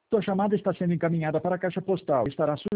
Sua chamada está sendo encaminhada para a caixa postal. Estará